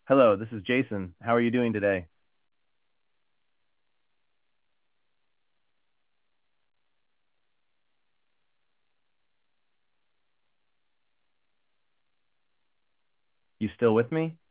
Hello, this is Jason. How are you doing today? You still with me?